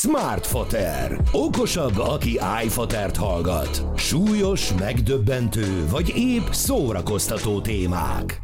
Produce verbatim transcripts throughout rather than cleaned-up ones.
Smartfoter. Okosabb, aki iFotert hallgat. Súlyos, megdöbbentő, vagy épp szórakoztató témák.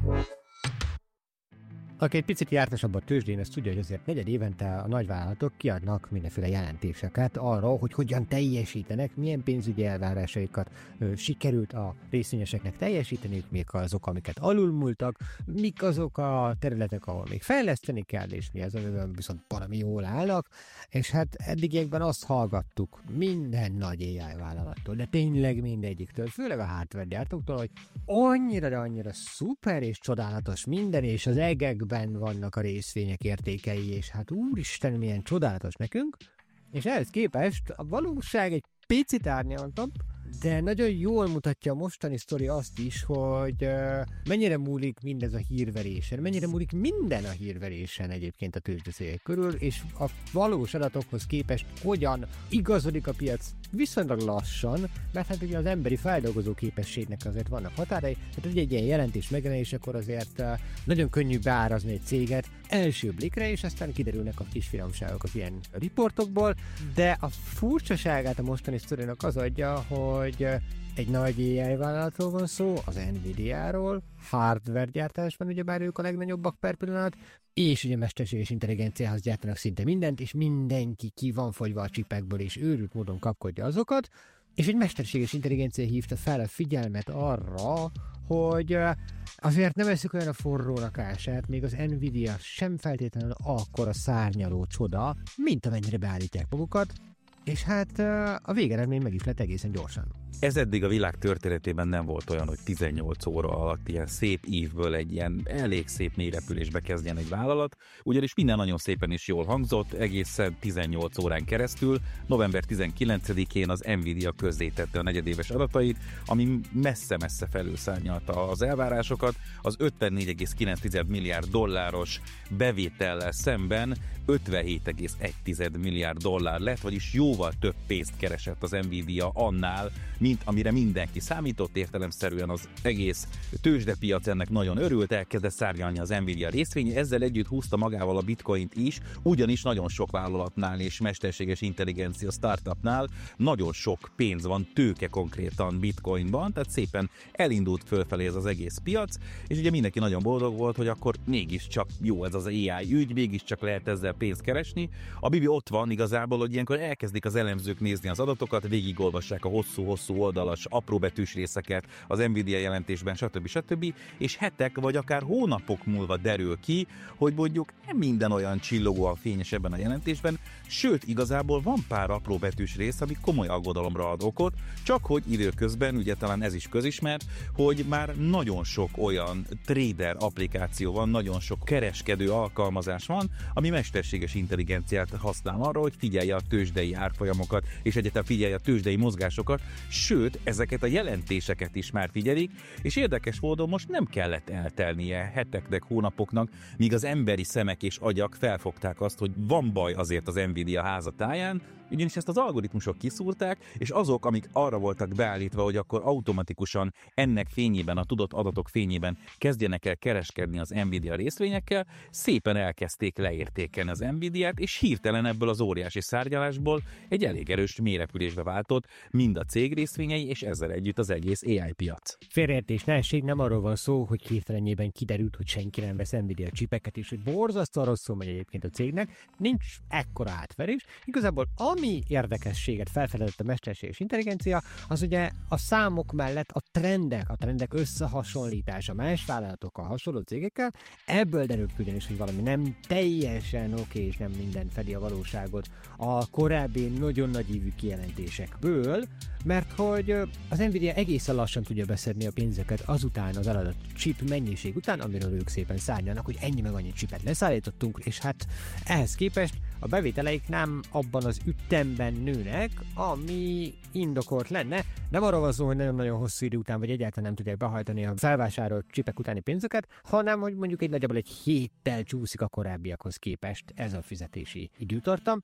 Aki egy picit jártasabb a tőzsdén, azt tudja, hogy azért negyed évente a nagyvállalatok kiadnak mindenféle jelentéseket arra, hogy hogyan teljesítenek, milyen pénzügyi elvárásaikat ö, sikerült a részvényeseknek teljesíteniük, mik azok, amiket alulmúltak, mik azok a területek, ahol még fejleszteni kell, és mi az, amiben viszont valami jól állnak, és hát eddigiekben azt hallgattuk minden nagy á i vállalattól, de tényleg mindegyiktől, főleg a hardware gyártóktól, hogy annyira, de annyira szuper és csodálatos minden, és az egekben vannak a részvények értékei, és hát úristen, milyen csodálatos nekünk, és ehhez képest a valóság egy picit árnyaltabb, de nagyon jól mutatja a mostani sztori azt is, hogy uh, mennyire múlik mindez a hírverésen, mennyire múlik minden a hírverésen egyébként a tőzsdecégek körül, és a valós adatokhoz képest hogyan igazodik a piac viszonylag lassan, mert hát ugye az emberi feldolgozó képességnek azért vannak határai, tehát egy, egy ilyen jelentés megjelenésekor azért uh, nagyon könnyű beárazni egy céget első blikre, és aztán kiderülnek a kis finomságok az ilyen riportokból, de a furcsaságát a mostani sztorinak az adja, hogy egy nagy á i vállalatról van szó, az Nvidia-ról, hardware gyártásban ugyebár ők a legnagyobbak per pillanat, és ugye mesterséges intelligenciához gyártanak szinte mindent, és mindenki ki van fogyva a csipekből, és őrült módon kapkodja azokat, és egy mesterséges intelligencia hívta fel a figyelmet arra, hogy azért nem eszik olyan a forró rakását, még az Nvidia sem feltétlenül akkora szárnyaló csoda, mint amennyire beállítják magukat, és hát a végeredmény meg is lett egészen gyorsan. Ez eddig a világ történetében nem volt olyan, hogy tizennyolc óra alatt ilyen szép ívből egy ilyen elég szép mélyrepülésbe kezdjen egy vállalat, ugyanis minden nagyon szépen is jól hangzott, egészen tizennyolc órán keresztül. November tizenkilencedikén az Nvidia közzétette a negyedéves adatait, ami messze-messze felülszárnyalta az elvárásokat. Az ötvennégy egész kilenc milliárd dolláros bevétellel szemben ötvenhét egész egy milliárd dollár lett, vagyis jóval több pénzt keresett az Nvidia annál, mint amire mindenki számított, értelemszerűen az egész tőzsdepiac ennek nagyon örült, elkezdett szárnyalni az Nvidia részvény, ezzel együtt húzta magával a bitcoint is, ugyanis nagyon sok vállalatnál és mesterséges intelligencia startupnál nagyon sok pénz van, tőke konkrétan bitcoinban, tehát szépen elindult fölfelé ez az egész piac, és ugye mindenki nagyon boldog volt, hogy akkor mégiscsak jó ez az á i ügy, mégiscsak lehet ezzel pénzt keresni. A Bibi ott van igazából, hogy ilyenkor elkezdik az elemzők nézni az adatokat, végigolvassák a hosszú-hosszú oldalas, apróbetűs részeket az Nvidia jelentésben, stb. stb. És hetek vagy akár hónapok múlva derül ki, hogy mondjuk nem minden olyan csillogóan fényes ebben a jelentésben, sőt, igazából van pár apróbetűs rész, ami komoly aggodalomra ad okot, csak hogy időközben, ugye talán ez is közismert, hogy már nagyon sok olyan trader applikáció van, nagyon sok kereskedő alkalmazás van, ami mesterséges intelligenciát használ arra, hogy figyelje a tőzsdei árfolyamokat, és egyáltalán figyelje a tőzsdei mozgásokat, sőt, ezeket a jelentéseket is már figyelik, és érdekes módon most nem kellett eltelnie heteknek, hónapoknak, míg az emberi szemek és agyak felfogták azt, hogy van baj azért az Nvidia házatáján, ugyanis ezt az algoritmusok kiszúrták, és azok, amik arra voltak beállítva, hogy akkor automatikusan ennek fényében, a tudott adatok fényében kezdjenek el kereskedni az Nvidia részvényekkel, szépen elkezdték leértékelni az Nvidiát, és hirtelen ebből az óriási szárnyalásból egy elég erős mélyrepülésbe váltott mind a cég részvényei, és ezzel együtt az egész á i piac. Félreértés ne essék, nem arról van szó, hogy hirtelenjében kiderült, hogy senki nem vesz Nvidia csipeket, és hogy borzasztóan rosszul megy egyébként a cégnek, nincs ekkora átverés. Igazából ami érdekességet felfedezett a mesterséges intelligencia, az ugye a számok mellett a trendek, a trendek összehasonlítása más vállalatokkal, hasonló cégekkel, ebből derült ugyanis, hogy valami nem teljesen oké, és nem minden fedi a valóságot a korábbi nagyon nagy ívű kijelentésekből, mert hogy az Nvidia egészen lassan tudja beszedni a pénzeket azután, az eladott chip mennyiség után, amiről ők szépen szárnyalnak, hogy ennyi meg annyi chipet leszállítottunk, és hát ehhez képest a bevételeik nem abban az ütemben nőnek, ami indokolt lenne. Nem arról van szó, hogy nagyon-nagyon hosszú idő után, vagy egyáltalán nem tudják behajtani a felvásárolt csipek utáni pénzeket, hanem hogy mondjuk egy nagyjából egy héttel csúszik a korábbiakhoz képest ez a fizetési időtartam.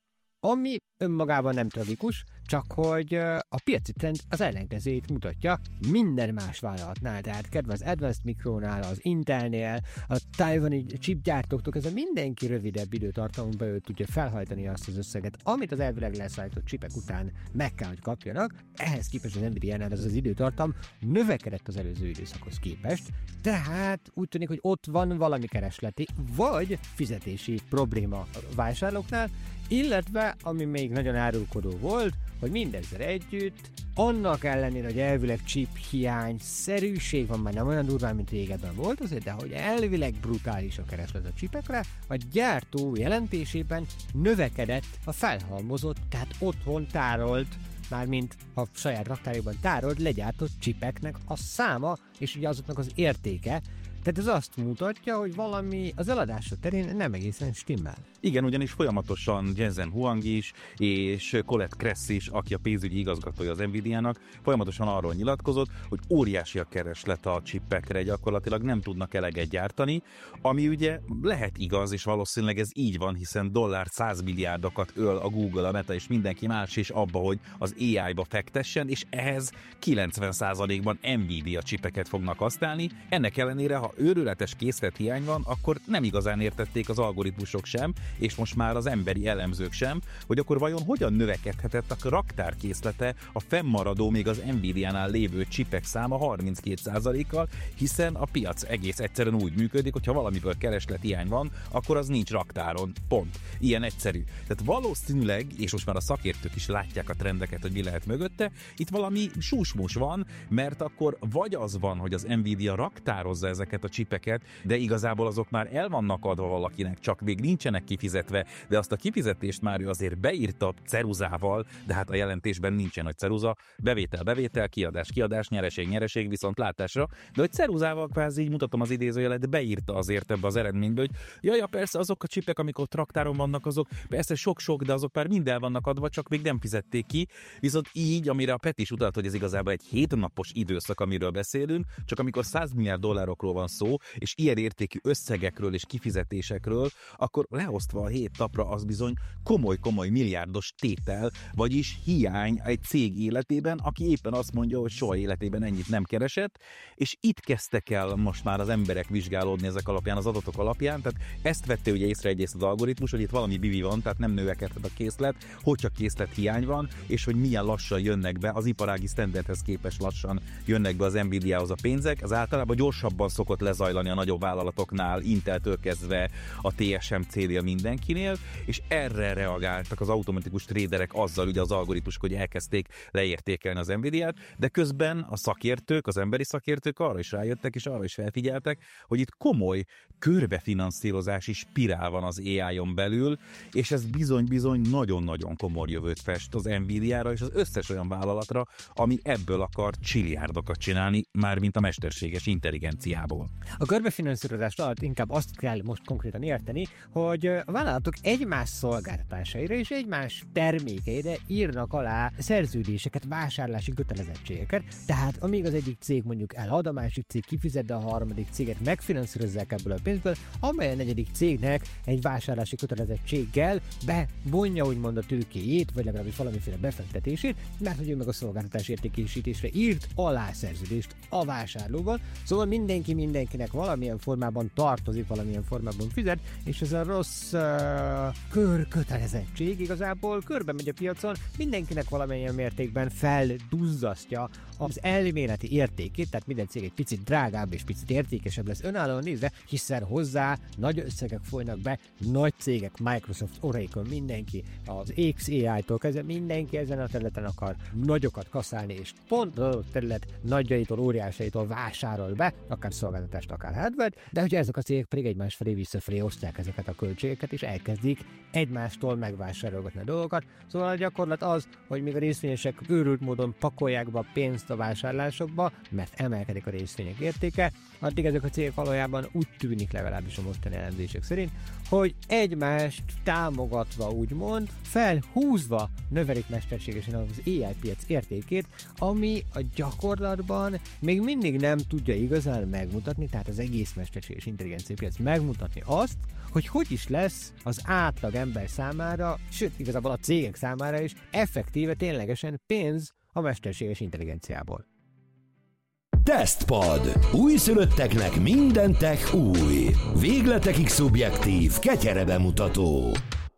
ami önmagában nem tragikus, csak hogy a piaci trend az ellenkezőjét mutatja minden más vállalatnál, tehát kedve az Advanced Micronál, az Intelnél, a taiwani chipgyártóktól, ez a mindenki rövidebb időtartamon belül tudja felhajtani azt az összeget, amit az elvileg leszállított chipek után meg kell, hogy kapjanak. Ehhez képest az Nvidia-nál ez az időtartam növekedett az előző időszakhoz képest, tehát úgy tűnik, hogy ott van valami keresleti vagy fizetési probléma a vásárlóknál, illetve, ami még nagyon árulkodó volt, hogy mindezzel együtt, annak ellenére, hogy elvileg chip hiány szerűség van, már nem olyan durván, mint régebben volt azért, de hogy elvileg brutális a kereslet a chipekre, a gyártó jelentésében növekedett a felhalmozott, tehát otthon tárolt, mármint a saját raktárjában tárolt, legyártott chipeknek a száma, és ugye azoknak az értéke. Tehát ez azt mutatja, hogy valami az eladása terén nem egészen stimmel. Igen, ugyanis folyamatosan Jensen Huang is, és Colette Kress is, aki a pénzügyi igazgatója az Nvidia-nak, folyamatosan arról nyilatkozott, hogy óriási a kereslet a chipekre, gyakorlatilag nem tudnak eleget gyártani, ami ugye lehet igaz, és valószínűleg ez így van, hiszen dollár száz milliárdokat öl a Google, a Meta és mindenki más is abba, hogy az á í-ba fektessen, és ehhez kilencven százalékban Nvidia chipeket fognak használni. Ennek ellenére, ha őrületes készlethiány van, akkor nem igazán értették az algoritmusok sem, és most már az emberi elemzők sem, hogy akkor vajon hogyan növekedhetett a raktárkészlete a fennmaradó, még az Nvidia-nál lévő csipek száma harminckét százalékkal, hiszen a piac egész egyszerűen úgy működik, hogy ha valamiből kereslethiány van, akkor az nincs raktáron. Pont. Ilyen egyszerű. Tehát valószínűleg, és most már a szakértők is látják a trendeket, hogy mi lehet mögötte, itt valami susmus van, mert akkor vagy az van, hogy az Nvidia raktározza ezeket a csipeket, de igazából azok már el vannak adva valakinek, csak még nincsenek kifizetve, de azt a kifizetést már ő azért beírta ceruzával, de hát a jelentésben nincsen nagy ceruza, bevétel, bevétel, kiadás, kiadás, nyereség, nyereség, viszont látásra, de hogy ceruzával kvázi így mutatom az idézőjelet, beírta azért ebbe az eredménybe, hogy jaj, ja, persze azok a csipek, amik ott raktáron vannak, azok persze sok-sok, de azok már mind el vannak adva, csak még nem fizették ki, viszont így, amire a Peti is utalt, hogy ez igazából egy hétnapos időszak, amiről beszélünk, csak amikor száz milliárd dollárokról van szó, és ilyen értékű összegekről és kifizetésekről, akkor leosztva a hét napra az bizony komoly-komoly milliárdos tétel, vagyis hiány egy cég életében, aki éppen azt mondja, hogy soha életében ennyit nem keresett, és itt kezdtek el most már az emberek vizsgálódni ezek alapján, az adatok alapján, tehát ezt vette ugye észre egyrészt az algoritmus, hogy itt valami bivi van, tehát nem növekedhet a készlet, hogyha készlet hiány van, és hogy milyen lassan jönnek be, az iparági standardhez képest lassan jönnek be az Nvidia-hoz a pénzek, az általában gyorsabban szokott lezajlani a nagyobb vállalatoknál, Inteltől kezdve a té es em cé-nél mindenkinél, és erre reagáltak az automatikus traderek azzal, ugye az algoritmusok, hogy elkezdték leértékelni az Nvidia-t, de közben a szakértők, az emberi szakértők arra is rájöttek, és arra is felfigyeltek, hogy itt komoly körbefinanszírozási spirál van az á í-on belül, és ez bizony-bizony nagyon-nagyon komoly jövőt fest az Nvidia-ra és az összes olyan vállalatra, ami ebből akar csilliárdokat csinálni, mármint a mesterséges intelligenciából. A körbefinanszírozás alatt inkább azt kell most konkrétan érteni, hogy a vállalatok egymás szolgáltatásaira és egymás termékeire írnak alá szerződéseket, vásárlási kötelezettségeket, tehát amíg az egyik cég mondjuk elad, a másik cég kifizet, de a harmadik céget megfinanszírozzák ebből a pénzből, amely a negyedik cégnek egy vásárlási kötelezettséggel bevonja úgymond a tőkéjét, vagy legalábbis valamiféle befektetését, mert hogy ő meg a szolgáltatás értékesítésre írt alá szerződést a vásárlóval, szóval mindenki mindenkinek valamilyen formában tartozik, valamilyen formában fizet, és ez a rossz uh, körkötelezettség igazából körbe megy a piacon, mindenkinek valamilyen mértékben felduzzasztja az elméleti értékét, tehát minden cég egy picit drágább és picit értékesebb lesz önállóan nézve, hiszen hozzá nagy összegek folynak be, nagy cégek, Microsoft, Oracle, mindenki, az iksz á í-tól kezdve mindenki ezen a területen akar nagyokat kaszálni, és pont az adott terület nagyjaitól, óriásaitól vásárol be, akár szolgáltatást, akár hardware, de hogy ezek a cégek pedig egymás felé visszafelé osztják ezeket a költségeket, és elkezdik egymástól megvásárolgatni a dolgokat. Szóval a gyakorlat az, hogy még a részvényesek őrült módon pakolják be a pénzt a vásárlásokba, mert emelkedik a részvények értéke, addig ezek a cégek valójában úgy tűnik, legalábbis a mostani elemzések szerint, hogy egymást támogatva úgymond, felhúzva növelik mesterségesen az á í piac értékét, ami a gyakorlatban még mindig nem tudja igazán megmutatni, tehát az egész mesterséges intelligencia piac megmutatni azt, hogy hogy is lesz az átlag ember számára, sőt, igazából a cégek számára is effektíve ténylegesen pénz a mesterséges intelligenciából. Tesztpad. Újszülötteknek minden tech új. Végletekig szubjektív, ketyere bemutató.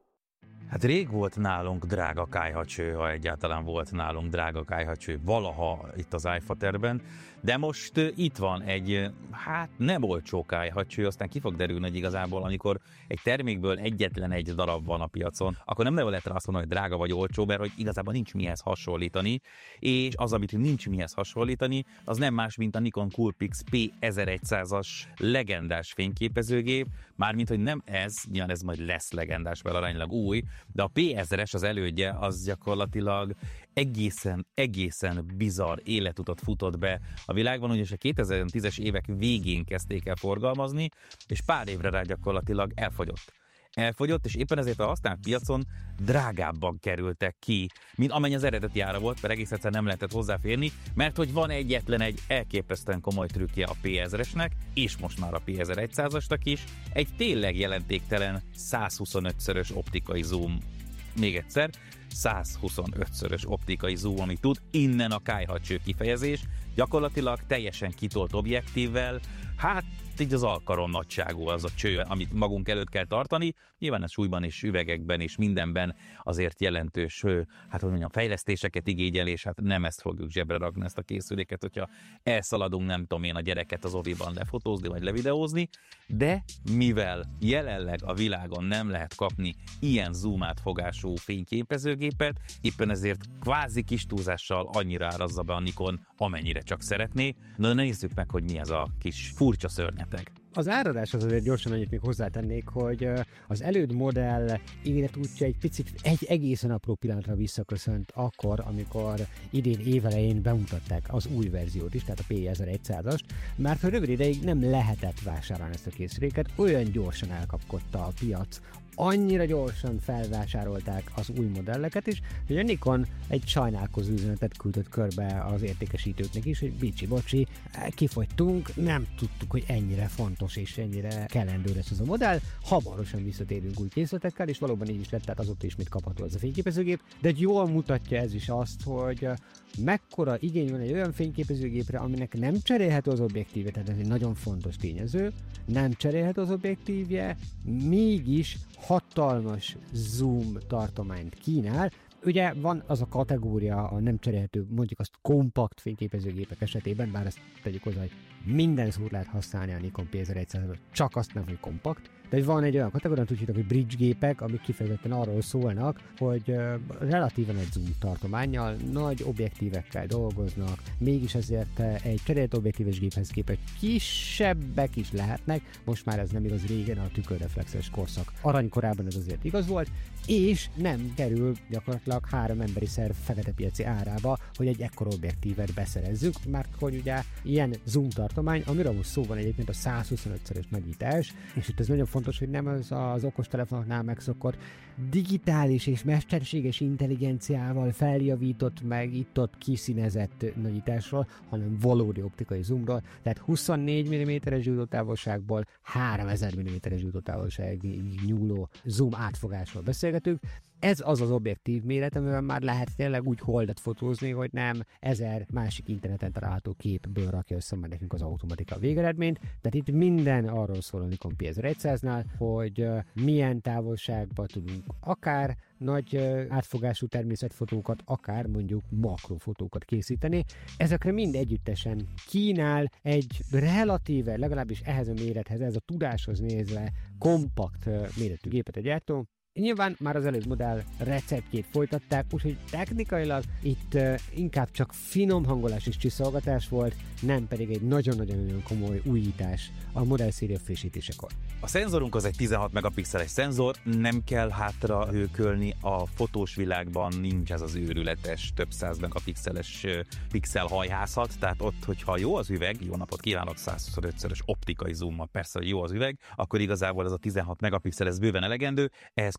Hát rég volt nálunk drága kályhacső, ha egyáltalán volt nálunk drága kályhacső valaha itt az iFaterben, de most uh, itt van egy, hát nem olcsó kályhacső, aztán ki fog derülni, hogy igazából amikor egy termékből egyetlen egy darab van a piacon, akkor nem lehet rá azt mondani, hogy drága vagy olcsó, mert hogy igazából nincs mihez hasonlítani, és az, amit nincs mihez hasonlítani, az nem más, mint a Nikon Coolpix P ezeregyszázas legendás fényképezőgép, mármint, hogy nem ez, nyilván ez majd lesz legendás, mert aránylag új, de a P ezeres, az elődje, az gyakorlatilag egészen, egészen bizarr életutat futott be a világban, ugyanis a kétezer-tízes évek végén kezdték el forgalmazni, és pár évre rá gyakorlatilag elfogyott. Elfogyott, és éppen ezért a használt piacon drágábban kerültek ki, mint amennyi az eredeti ára volt, mert egész egyszerűen nem lehetett hozzáférni, mert hogy van egyetlen egy elképesztően komoly trükkje a P ezeresnek, és most már a P ezeregyszázasnak is, egy tényleg jelentéktelen százhuszonötszörös optikai zoom. Még egyszer, százhuszonötszörös optikai zoom, ami tud, innen a kályhacső kifejezés, gyakorlatilag teljesen kitolt objektívvel, hát így az alkarom nagyságú az a cső, amit magunk előtt kell tartani, nyilván a súlyban és üvegekben és mindenben azért jelentős, hát hogy mondjam, fejlesztéseket igényel, és hát nem ezt fogjuk zsebre rakni, ezt a készüléket, hogyha elszaladunk, nem tudom én, a gyereket az oviban lefotózni vagy levideózni, de mivel jelenleg a világon nem lehet kapni ilyen zoom átfogású fényképezőgépet, éppen ezért kvázi kis túlzással annyira árazza be a Nikon, amennyire csak szeretné. Na nézzük meg, hogy mi ez a kis furcsa szörnyeteg. Az áradás az azért gyorsan annyit még hozzátennék, hogy az előd modell életútja egy picit egy egészen apró pillanatra visszaköszönt akkor, amikor idén évelején bemutatták az új verziót is, tehát a P ezeregyszázast, mert hogy rövid ideig nem lehetett vásárolni ezt a készüléket, olyan gyorsan elkapkodta a piac, annyira gyorsan felvásárolták az új modelleket is, hogy a Nikon egy sajnálkozó üzenetet küldött körbe az értékesítőknek is, hogy bicsi-bocsi, kifogytunk, nem tudtuk, hogy ennyire fontos és ennyire kellendő lesz ez a modell, hamarosan visszatérünk új készletekkel, és valóban így is lett, tehát azóta ismét kapható ez a fényképezőgép, de jól mutatja ez is azt, hogy mekkora igény van egy olyan fényképezőgépre, aminek nem cserélhető az objektívje, tehát ez egy nagyon fontos tényező, nem cserélhető az objektívje, mégis hatalmas zoom tartományt kínál. Ugye van az a kategória, a nem cserélhető, mondjuk azt kompakt fényképezőgépek esetében, bár ezt tegyük hozzá, hogy minden szót lehet használni a Nikon P ezeregyszázban, csak azt nem, hogy kompakt. De van egy olyan kategória, úgy hívjuk, hogy bridge gépek, amik kifejezetten arról szólnak, hogy uh, relatíven egy zoom tartománnyal, nagy objektívekkel dolgoznak, mégis ezért uh, egy cserélt objektíves géphez képest kisebbek is lehetnek, most már ez nem igaz, régen a tükörreflexes korszak aranykorában ez azért igaz volt, és nem kerül gyakorlatilag három emberi szerv fekete piaci árába, hogy egy ekkora objektívet beszerezzük, mert hogy ugye ilyen zoom tartomány, amiről most szó van egyébként a százhuszonötszörös nagyítás, és itt ez nagyon fontos, hogy nem az az okostelefonoknál megszokott digitális és mesterséges intelligenciával feljavított, meg itt-ott kiszínezett nagyításról, hanem valódi optikai zoomról, tehát huszonnégy milliméteres zsújtótávolságból háromezer milliméteres zsújtótávolságig nyúló zoom átfogásról beszélgetünk. Ez az az objektív méret, amivel már lehet tényleg úgy holdat fotózni, hogy nem ezer másik interneten található képből rakja össze majd nekünk az automatika a végeredményt. Tehát itt minden arról szól a Nikon P ezeregyszáznál, hogy uh, milyen távolságban tudunk akár nagy uh, átfogású természetfotókat, akár mondjuk makrofotókat készíteni. Ezekre mind együttesen kínál egy relatíve, legalábbis ehhez a mérethez, ez a tudáshoz nézve kompakt uh, méretű gépet a gyártó. Nyilván már az előző modell receptjét folytatták, úgyhogy technikailag itt uh, inkább csak finom hangolás és csiszolgatás volt, nem pedig egy nagyon-nagyon komoly újítás a modellszéria frissítésekor. A szenzorunk az egy tizenhat megapixeles szenzor, nem kell hátra hőkölni, a fotós világban nincs ez az őrületes több száz megapixeles pixel hajhászat, tehát ott, hogyha jó az üveg, jó napot kívánok, százhuszonötszörös optikai zoommal, persze, hogy jó az üveg, akkor igazából ez a tizenhat megapixel, ez bőven elegendő, ehhez kapunk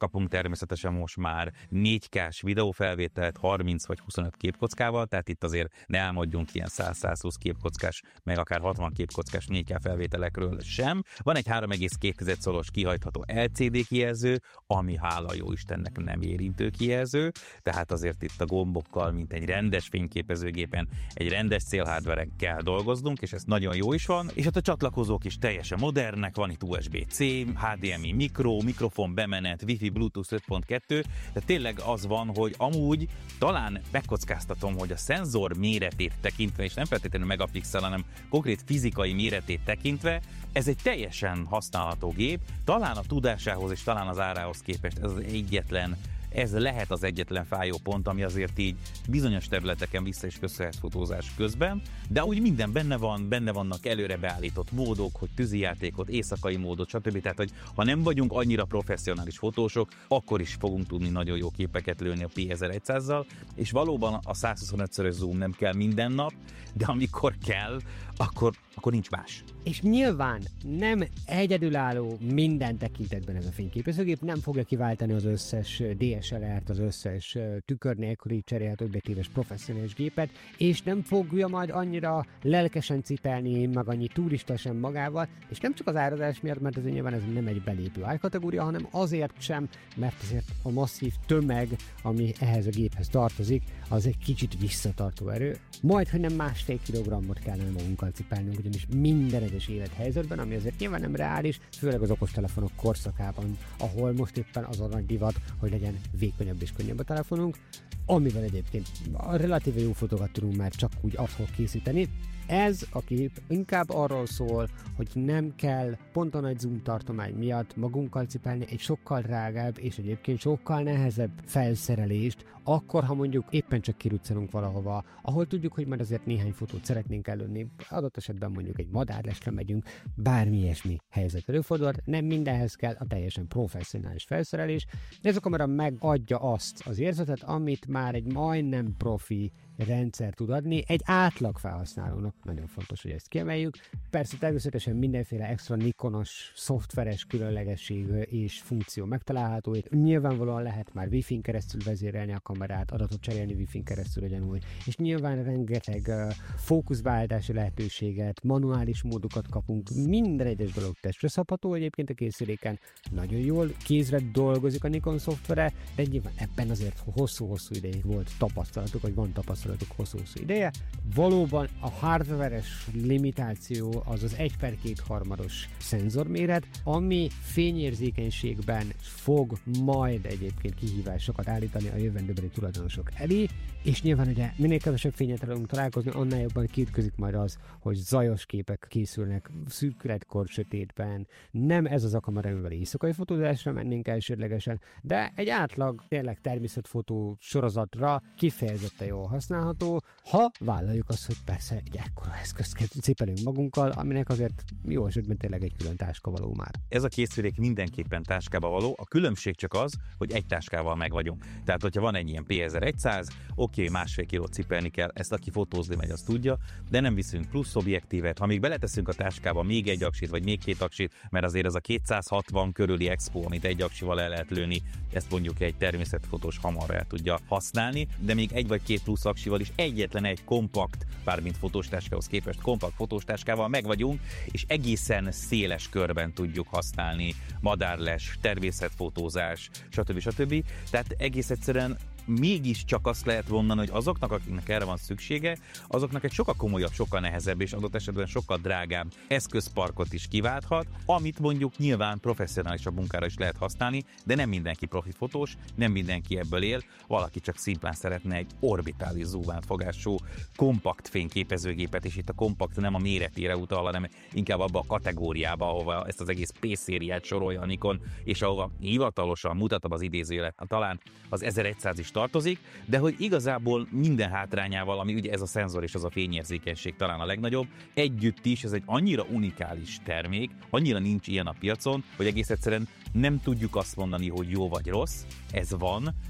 kapunk természetesen most már négy kás videófelvételt harminc vagy huszonöt képkockával, tehát itt azért ne álmodjunk ilyen száz-százhúsz képkockás, meg akár hatvan képkockás négy ká felvételekről sem. Van egy három egész két szolos kihajtható el cé dé kijelző, ami hála jó Istennek nem érintő kijelző, tehát azért itt a gombokkal, mint egy rendes fényképezőgépen, egy rendes célhardveren kell dolgoznunk, és ez nagyon jó is van, és hát a csatlakozók is teljesen modernek, van itt u es bé cé, há dé em i mikro, mikrofon bemenet, Wi-Fi, Bluetooth öt pont kettő, de tényleg az van, hogy amúgy talán megkockáztatom, hogy a szenzor méretét tekintve, és nem feltétlenül megapixel, hanem konkrét fizikai méretét tekintve, ez egy teljesen használható gép, talán a tudásához és talán az árához képest ez az egyetlen, ez lehet az egyetlen fájó pont, ami azért így bizonyos területeken vissza is köszönhet fotózás közben, de úgy minden benne van, benne vannak előre beállított módok, hogy tűzijátékot, éjszakai módot, stb. Tehát, hogy ha nem vagyunk annyira professzionális fotósok, akkor is fogunk tudni nagyon jó képeket lőni a P ezerszázzal, és valóban a százhuszonötszörös zoom nem kell minden nap, de amikor kell, akkor, akkor nincs más. És nyilván nem egyedülálló minden tekintetben ez a fényképezőgép, nem fogja kiváltani az összes dé es el er-t, az összes tükör nélküli cserélhető objektíves professzionális gépet, és nem fogja majd annyira lelkesen cipelni, meg annyi turista sem magával, és nem csak az árazás miatt, mert ez nyilván ez nem egy belépő árkategória, hanem azért sem, mert azért a masszív tömeg, ami ehhez a géphez tartozik, az egy kicsit visszatartó erő. Majd, hogy nem másfél kilogrammot kellene magunkkal cipelnünk, ugyanis minden egyes élethelyzetben, ami azért nyilván nem reális, főleg az okostelefonok korszakában, ahol most éppen az a nagy divat, hogy legyen vékonyabb és könnyebb a telefonunk, amivel egyébként relatíve jó fotókat tudunk már csak úgy adhok készíteni. Ez a kép inkább arról szól, hogy nem kell pont a nagy zoom tartomány miatt magunkkal cipelni egy sokkal drágább és egyébként sokkal nehezebb felszerelést, akkor, ha mondjuk éppen csak kiruccanunk valahova, ahol tudjuk, hogy már azért néhány fotót szeretnénk előni, adott esetben mondjuk egy madárlesre megyünk, bármi ilyesmi helyzet előfordulhat, nem mindenhez kell a teljesen professzionális felszerelés, de ez a kamera megadja azt az érzetet, amit már egy majdnem profi rendszer tud adni, egy átlag felhasználónak nagyon fontos, hogy ezt kiemeljük. Persze természetesen mindenféle extra Nikonos, szoftveres különlegesség és funkció megtalálható. Itt nyilvánvalóan lehet már Wi-Fi-n keresztül vezérelni a kamerát, adatot cserélni Wi-Fi-n keresztül ugyanúgy, és nyilván rengeteg uh, fókuszváltási lehetőséget, manuális módokat kapunk, minden egyes dolog testre szabható egyébként a készüléken. Nagyon jól kézre dolgozik a Nikon szoftvere, de nyilván ebben azért hosszú-hosszú ideig volt tapasztalatuk, vagy van tapasztalatuk hosszú-hosszú ideje. Valóban a hardveres limitáció az az egy per két harmados szenzorméret, ami fényérzékenységben fog majd egyébként kihívásokat állítani a jövendőbeli tulajdonosok elé, és nyilván ugye minél kevesebb fényet tudunk találkozni, annál jobban kiütközik majd az, hogy zajos képek készülnek szürkületkor sötétben. Nem ez az a kamera, amivel éjszakai fotózásra mennénk elsődlegesen, de egy átlag tényleg természetfotó sorozatra kifejezetten jól használható, ha vállaljuk azt, hogy persze egy ekkora eszközt cipelünk magunkkal, aminek azért jó esetben tényleg egy külön táska való már. Ez a készülék mindenképpen táskába való, a különbség csak az, hogy egy táskával meg vagyunk. Tehát, hogyha van egy ilyen P ezerszáz, oké, okay, másfél kilót cipelni kell, ezt aki fotózni megy, azt tudja, de nem viszünk plusz objektívet. Ha még beleteszünk a táskába még egy aksit, vagy még két aksit, mert azért az a kétszázhatvan körüli expo, amit egy aksival el lehet lőni, ezt mondjuk egy természetfotós hamar el tudja használni, de még egy vagy két plusz aksival is egyetlen egy kompakt, bármint fotóstáskához képest kompakt fotóstáskával meg vagyunk, és egészen széles körben tudjuk használni madárles, természetfotózás, stb. stb. Tehát egész egyszerűen mégiscsak azt lehet mondani, hogy azoknak, akiknek erre van szüksége, azoknak egy sokkal komolyabb, sokkal nehezebb és adott esetben sokkal drágább eszközparkot is kiválthat, amit mondjuk nyilván professzionálisabb munkára is lehet használni, de nem mindenki profi fotós, nem mindenki ebből él, valaki csak szimplán szeretne egy orbitális zoomátfogású kompakt fényképezőgépet, és itt a kompakt nem a méretére utal, hanem inkább abba a kategóriába, ahova ezt az egész P-szériát sorolja a Nikon, és ahova hivatalosan mutatom az idézőjelet, talán az ezerszáz is tartozik, de hogy igazából minden hátrányával, ami ugye ez a szenzor és az a fényérzékenység talán a legnagyobb, együtt is ez egy annyira unikális termék, annyira nincs ilyen a piacon, hogy egész egyszerűen nem tudjuk azt mondani, hogy jó vagy rossz, ez van,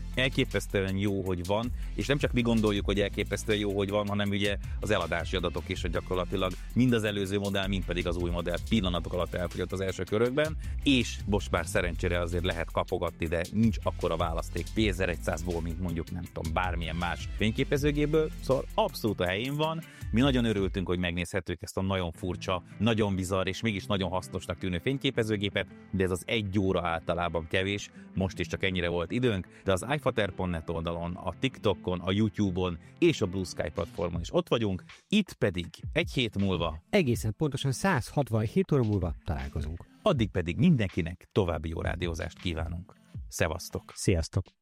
elképesztően jó, hogy van, és nem csak mi gondoljuk, hogy elképesztően jó, hogy van, hanem ugye az eladási adatok is, hogy gyakorlatilag mind az előző modell, mind pedig az új modell pillanatok alatt elfogyott az első körökben, és most már szerencsére azért lehet kapogatni, de nincs akkora választék P ezerszázból, mint mondjuk nem tudom, bármilyen más fényképezőgépből, szóval abszolút a helyén van. Mi nagyon örültünk, hogy megnézhetők ezt a nagyon furcsa, nagyon bizarr és mégis nagyon hasznosnak tűnő fényképezőgépet, de ez az egy óra általában kevés, most is csak ennyire volt időnk, de az iFater pont net oldalon, a TikTokon, a YouTube-on és a Blue Sky platformon is ott vagyunk, itt pedig egy hét múlva, egészen pontosan száz hatvanhét óra múlva találkozunk. addig pedig mindenkinek további jó rádiózást kívánunk. Szevasztok! Sziasztok!